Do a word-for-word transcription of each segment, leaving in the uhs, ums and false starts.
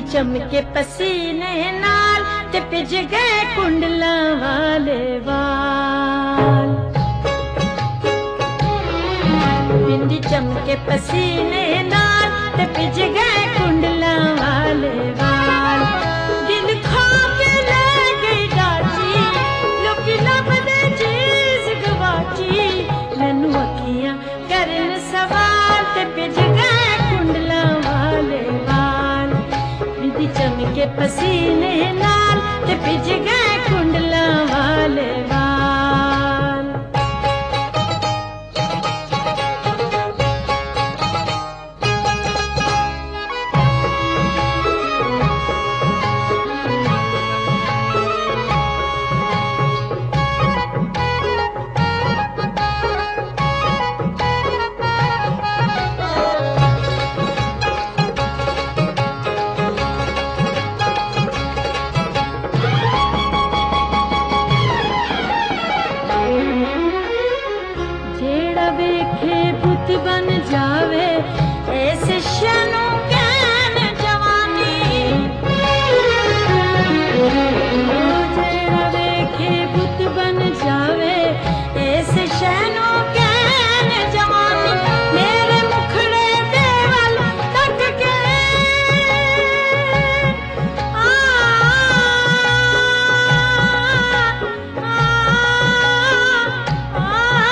चमके पसीने नाल ते भिज गए कुंडलां वाले वाल। बिंदी चमके पसीने नाल ते भिज गए कुंडलां वाले वाल। दिल खा के ले गई डाची, लोकी लभदे चीज गवाची। मैनू अखियां करन सवाल ते भिज गए कुंडलां वाले वाल। बिंदी चमके पसीने नाल ते भिज गए कुंडलां वाले वाल। बन जावे ऐसे शनों कैन जवानी। जेड़ा देखे बुत बन जावे ऐसे शनों कैन जवानी। मेरे मुखड़े दे वल तक के आ, आ, आ,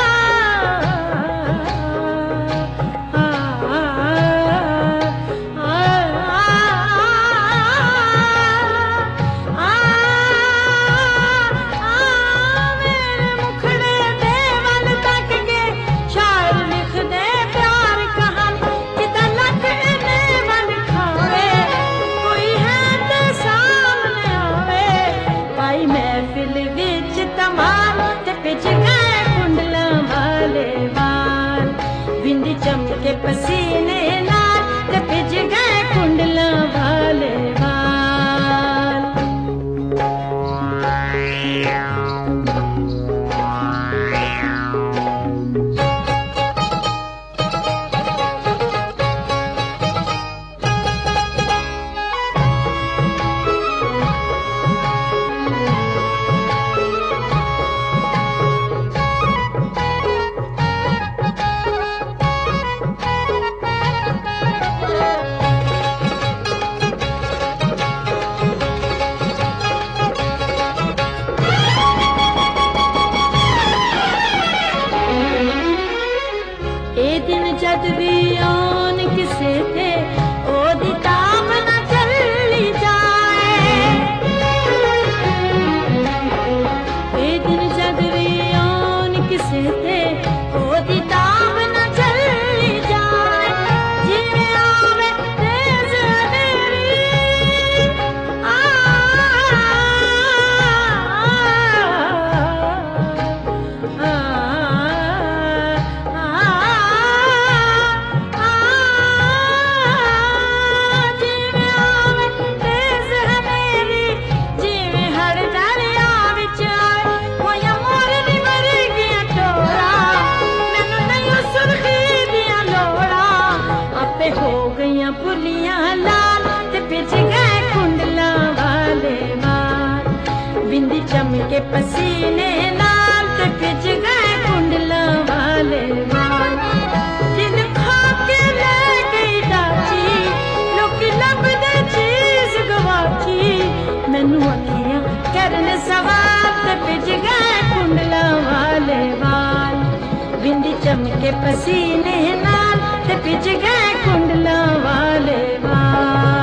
बिंदी चमके पसीने नाल ते भिज गए कुंडलां वाले वाल। जद भी आन किसे ते ओदी ताब न चली जाए। ए दिन जद भी आन किसे ते ओदी ताब न चली जाए। जिवें आवे तेज अंधेरी आ, आ, आ, हो गईयां पुलियां लाल ते भिज गए कुंडलां वाले वाल। बिंदी चमके पसीने नाल ते भिज गए कुंडलां वाले वाल। दिल खा के ले गई डाची, लोकी लभदे चीज गवाची। मैनू अखियां करन सवाल ते भिज गए कुंडलां वाले वाल। बिंदी चमके पसीने नाल ते भिज गए कुंडलां वाले वाल।